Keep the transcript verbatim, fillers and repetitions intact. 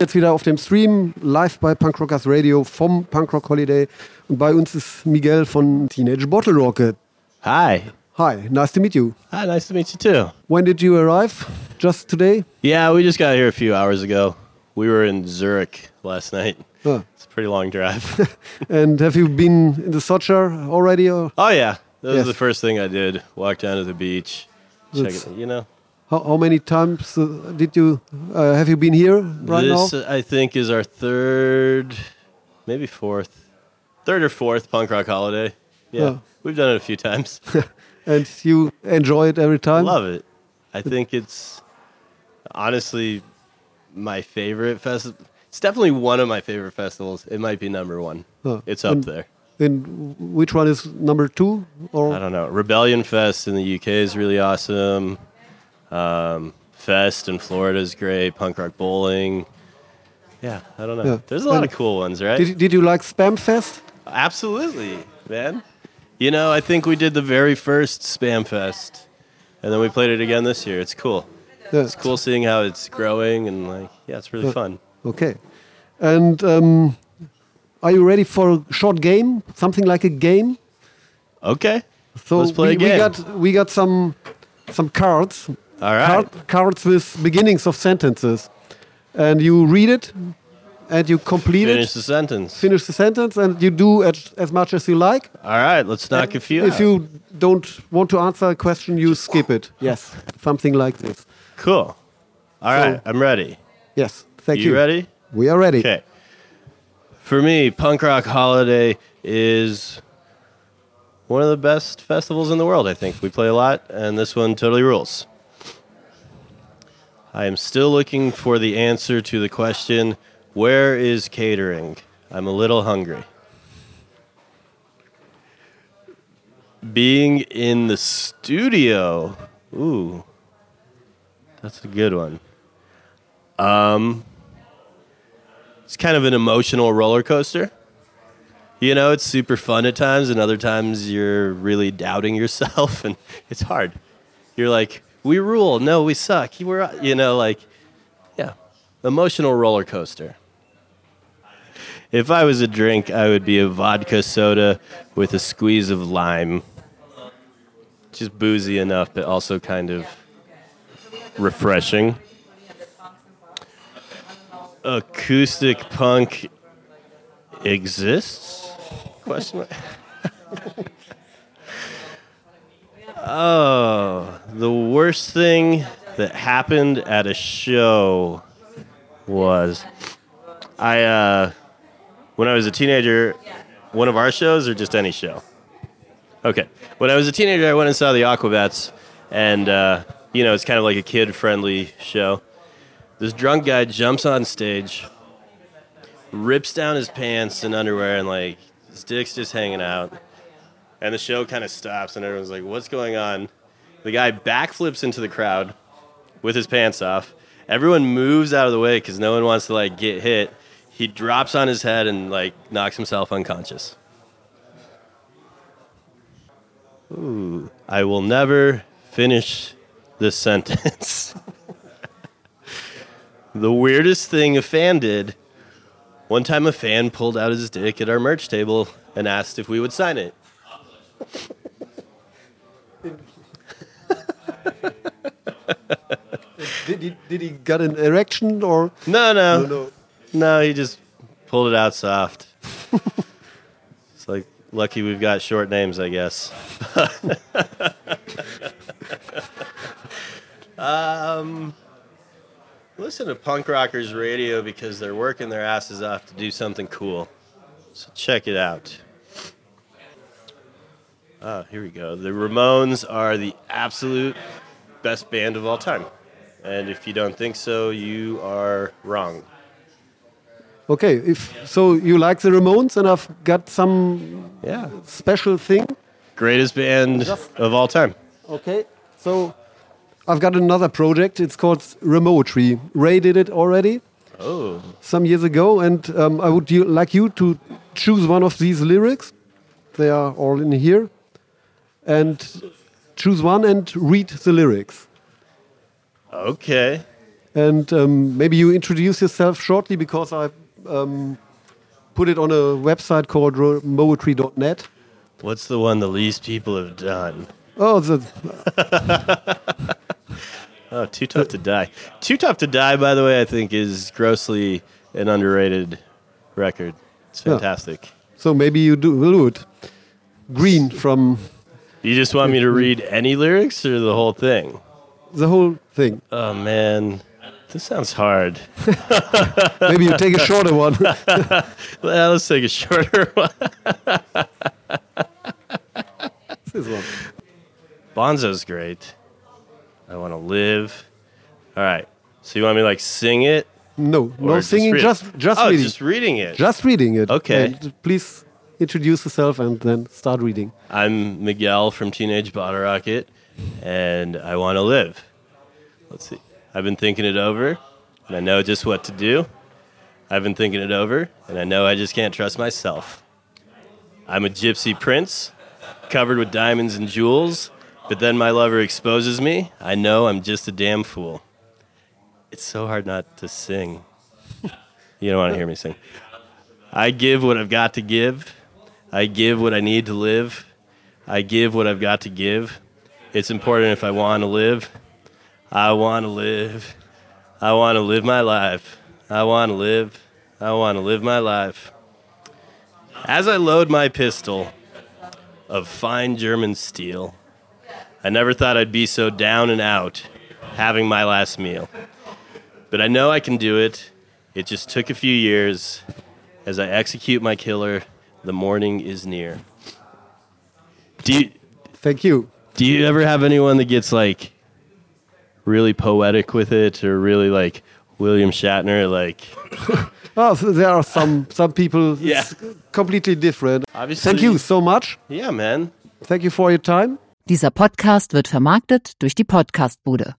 jetzt wieder auf dem Stream, live bei Punk Rockers Radio vom Punk Rock Holiday. Und bei uns ist Miguel von Teenage Bottle Rocket. Hi. Hi, nice to meet you. Hi, nice to meet you too. When did you arrive? Just today? Yeah, we just got here a few hours ago. We were in Zurich last night. Oh. It's a pretty long drive. And have you been in the Socher already? Or? Oh, yeah. That was Yes. the first thing I did. Walk down to the beach. Check That's- it, you know. How, how many times uh, did you uh, have you been here right this, now? uh, I think, is our third, maybe fourth, third or fourth punk rock holiday. Yeah, Oh. we've done it a few times. And you enjoy it every time? Love it. I think it's honestly my favorite festival. It's definitely one of my favorite festivals. It might be number one. Oh. It's up And- there. And which one is number two? Or I don't know. Rebellion Fest in the U K is really awesome. Um, Fest in Florida is great. Punk Rock Bowling. Yeah, I don't know. Yeah. There's a lot And of cool ones, right? did, did you like Spam Fest? Absolutely, man. You know, I think we did the very first Spam Fest, and then we played it again this year. It's cool. Yeah. It's cool seeing how it's growing, and like, yeah, it's really Yeah. fun. Okay. And um, are you ready for a short game? Something like a game? Okay. So Let's play we, a game. we got we got some some cards. All right. Card, cards with beginnings of sentences, and you read it, and you complete Finish it. the sentence. Finish the sentence, and you do as, as much as you like. All right, let's knock a few If out. you don't want to answer a question, you skip it. Yes, something like this. Cool. All right, I'm ready. Yes, thank you. You ready? We are ready. Okay. For me, Punk Rock Holiday is one of the best festivals in the world, I think. We play a lot, and this one totally rules. I am still looking for the answer to the question, where is catering? I'm a little hungry. Being in the studio. Ooh, that's a good one. Um, it's kind of an emotional roller coaster. You know, it's super fun at times, and other times you're really doubting yourself, and it's hard. You're like, we rule. No, we suck. We're, you know, like, yeah, emotional roller coaster. If I was a drink, I would be a vodka soda with a squeeze of lime. Just boozy enough, but also kind of refreshing. Acoustic punk exists? Question mark. Oh, the worst thing that happened at a show was I, uh, when I was a teenager, one of our shows or just any show? Okay. When I was a teenager, I went and saw the Aquabats, and, uh, you know, it's kind of like a kid-friendly show. This drunk guy jumps on stage, rips down his pants and underwear, and, like, his dick's just hanging out. And the show kind of stops, and everyone's like, what's going on? The guy backflips into the crowd with his pants off. Everyone moves out of the way because no one wants to, like, get hit. He drops on his head and, like, knocks himself unconscious. Ooh, I will never finish this sentence. The weirdest thing a fan did, one time a fan pulled out his dick at our merch table and asked if we would sign it. Did he, did he get an erection or? No, no. No, no. No, he just pulled it out soft. It's like, lucky we've got short names, I guess. um, listen to punk rockers radio because they're working their asses off to do something cool. So check it out. Ah, here we go. The Ramones are the absolute best band of all time. And if you don't think so, you are wrong. Okay, if so, you like the Ramones, and I've got some Yeah. special thing. Greatest band of all time. Okay, so I've got another project. It's called Remoetry. Ray did it already Oh. some years ago, and um, I would you, like you to choose one of these lyrics. They are all in here, and choose one and read the lyrics. Okay. And um, maybe you introduce yourself shortly, because I um, put it on a website called Moetry dot net. What's the one the least people have done? Oh, the... oh, Too Tough to Die. Too Tough to Die, by the way, I think is grossly an underrated record. It's fantastic. Yeah. So maybe you do, will do it. Green from... You just want me to read any lyrics or the whole thing? The whole thing. Oh, man. This sounds hard. Maybe you take a shorter one. Well, let's take a shorter one. This one. Bonzo's great. I want to live. All right. So you want me to like sing it? No, Or no just singing, read it? just just oh, reading. just reading it. Just reading it. Okay. And please introduce yourself and then start reading. I'm Miguel from Teenage Bottle Rocket, and I want to live. Let's see. I've been thinking it over, and I know just what to do. I've been thinking it over, and I know I just can't trust myself. I'm a gypsy prince, covered with diamonds and jewels, but then my lover exposes me. I know I'm just a damn fool. It's so hard not to sing. You don't want to hear me sing. I give what I've got to give. I give what I need to live. I give what I've got to give. It's important if I want to live. I want to live. I want to live my life. I want to live. I want to live my life. As I load my pistol of fine German steel, I never thought I'd be so down and out having my last meal. But I know I can do it. It just took a few years. As I execute my killer, the morning is near. Do you, Thank you. do you ever have anyone that gets like really poetic with it, or really like William Shatner, like? Oh, so there are some some people. Yeah. It's completely different. Obviously. Thank you so much. Yeah, man. Thank you for your time. Dieser Podcast wird vermarktet durch die Podcastbude.